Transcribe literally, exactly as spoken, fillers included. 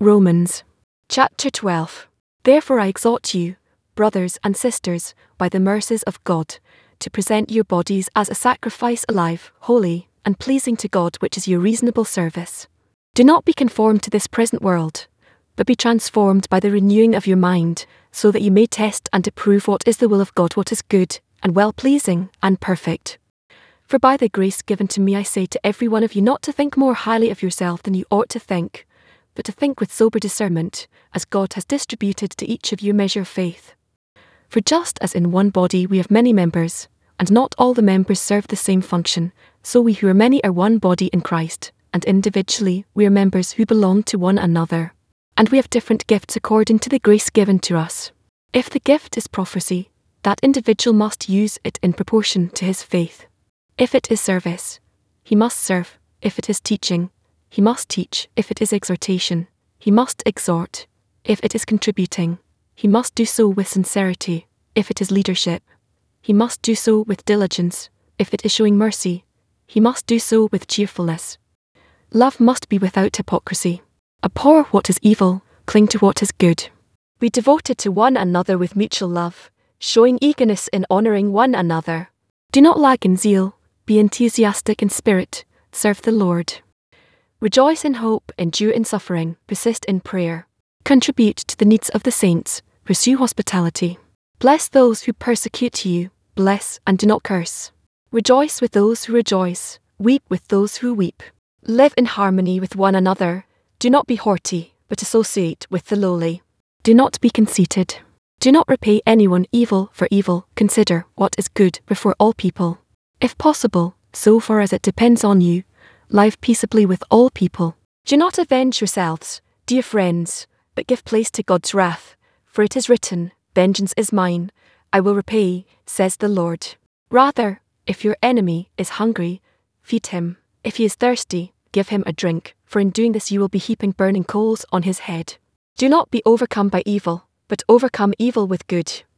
Romans chapter twelve. Therefore I exhort you, brothers and sisters, by the mercies of God, to present your bodies as a sacrifice alive, holy, and pleasing to God, which is your reasonable service. Do not be conformed to this present world, but be transformed by the renewing of your mind, so that you may test and approve what is the will of God, what is good, and well-pleasing, and perfect. For by the grace given to me I say to every one of you not to think more highly of yourself than you ought to think, but to think with sober discernment, as God has distributed to each of you a measure of faith. For just as in one body we have many members, and not all the members serve the same function, so we who are many are one body in Christ, and individually we are members who belong to one another. And we have different gifts according to the grace given to us. If the gift is prophecy, that individual must use it in proportion to his faith. If it is service, he must serve. If it is teaching, he must teach. If it is exhortation, he must exhort. If it is contributing, he must do so with sincerity. If it is leadership, he must do so with diligence. If it is showing mercy, he must do so with cheerfulness. Love must be without hypocrisy. Abhor what is evil, cling to what is good. Be devoted to one another with mutual love, showing eagerness in honouring one another. Do not lack in zeal, be enthusiastic in spirit, serve the Lord. Rejoice in hope, endure in suffering, persist in prayer. Contribute to the needs of the saints, pursue hospitality. Bless those who persecute you, bless and do not curse. Rejoice with those who rejoice, weep with those who weep. Live in harmony with one another. Do not be haughty, but associate with the lowly. Do not be conceited. Do not repay anyone evil for evil. Consider what is good before all people. If possible, so far as it depends on you, live peaceably with all people. Do not avenge yourselves, dear friends, but give place to God's wrath, for it is written, "Vengeance is mine, I will repay, says the Lord." Rather, if your enemy is hungry, feed him. If he is thirsty, give him a drink, for in doing this you will be heaping burning coals on his head. Do not be overcome by evil, but overcome evil with good.